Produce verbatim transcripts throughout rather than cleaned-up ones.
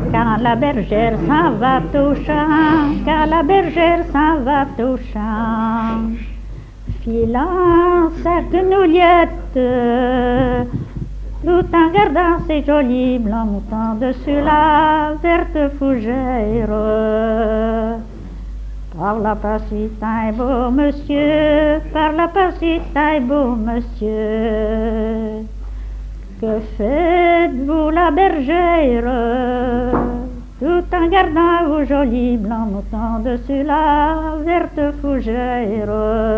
Quand la bergère s'en va au champ, quand la bergère s'en va au champ, filant sa quenouillette, tout en gardant ses jolis blancs moutons dessus la verte fougère. Par la passitaille, beau monsieur, par la passitaille, beau monsieur, que faites-vous la bergère, tout en gardant vos jolis blancs moutons dessus la verte fougère?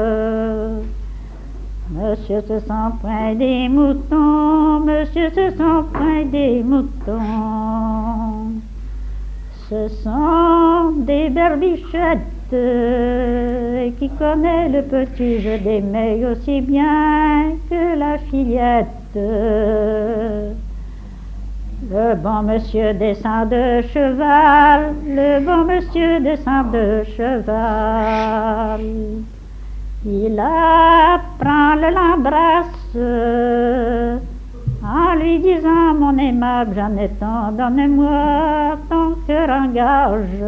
Monsieur, ce sont point des moutons, monsieur, ce sont point des moutons, ce sont des berbichettes qui connaît le petit jeu des mailles aussi bien que la fillette. Le bon monsieur descend de cheval, le bon monsieur descend de cheval. Il apprend, le l'embrasse en lui disant: mon aimable Jeanneton, donne-moi ton cœur en gage.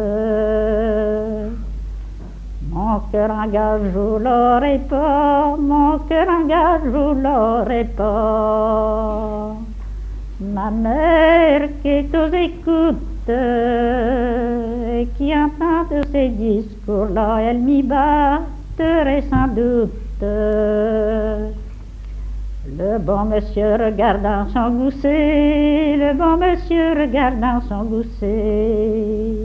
Mon cœur en gage, vous l'aurez pas, mon cœur en gage, vous l'aurez pas. Ma mère qui est aux écoutes et qui entend tous ces discours-là, elle m'y batterait sans doute. Le bon monsieur regardant son gousset, le bon monsieur regardant son gousset,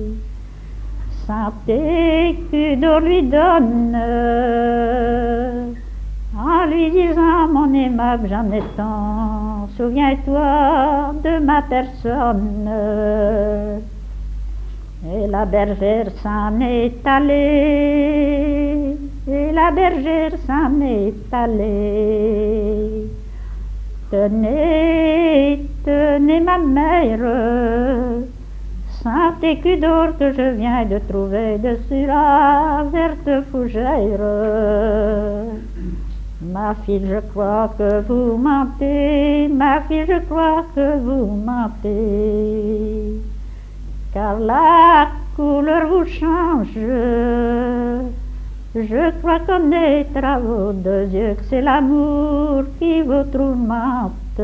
sentez que d'or lui donne, en lui disant: mon aimable Jeanneton, souviens-toi de ma personne. Et la bergère s'en est allée, et la bergère s'en est allée. Tenez, tenez ma mère, sentez que d'or que je viens de trouver dessus la verte fougère. Ma fille, je crois que vous mentez, ma fille, je crois que vous mentez, car la couleur vous change. Je crois connaître à vos deux yeux que c'est l'amour qui vous tourmente.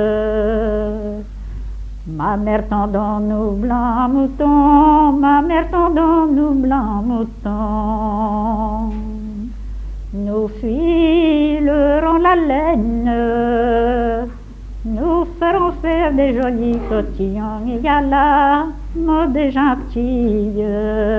Ma mère, tendons-nous blancs moutons, ma mère, tendons-nous blancs moutons. Nous filerons la laine, nous ferons faire des jolis cotillons, il y a la mode gentille.